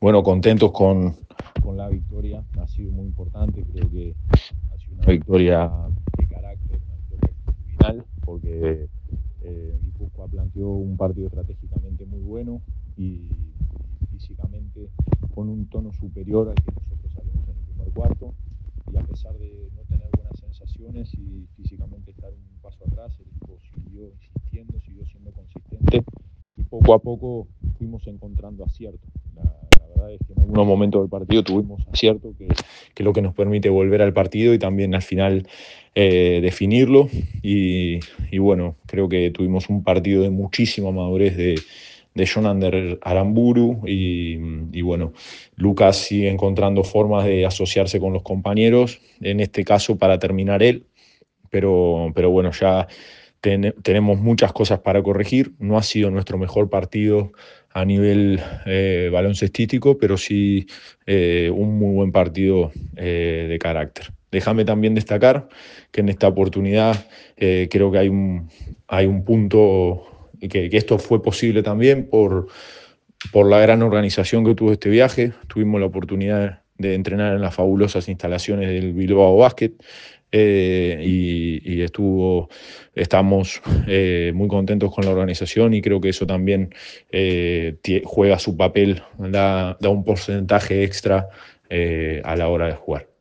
Bueno, contentos con la victoria, ha sido muy importante, creo que ha sido una victoria de carácter, una victoria actitudinal, porque Guipúzcoa planteó un partido estratégicamente muy bueno y físicamente con un tono superior al que nosotros salimos en el primer cuarto, y a pesar de no tener buenas sensaciones y físicamente estar un paso atrás, el equipo siguió insistiendo, siguió siendo consistente y poco a poco fuimos encontrando acierto. La verdad es que en algunos momentos del partido tuvimos acierto, que es lo que nos permite volver al partido y también al final definirlo. Y bueno, creo que tuvimos un partido de muchísima madurez de Jonander Aramburu y bueno, Lucas sigue encontrando formas de asociarse con los compañeros, en este caso para terminar él, pero bueno, ya tenemos muchas cosas para corregir. No ha sido nuestro mejor partido a nivel baloncestístico, pero sí un muy buen partido de carácter. Déjame también destacar que en esta oportunidad creo que hay un punto, que esto fue posible también por la gran organización que tuvo este viaje. Tuvimos la oportunidad de entrenar en las fabulosas instalaciones del Bilbao Basket y estamos muy contentos con la organización y creo que eso también juega su papel, da un porcentaje extra a la hora de jugar.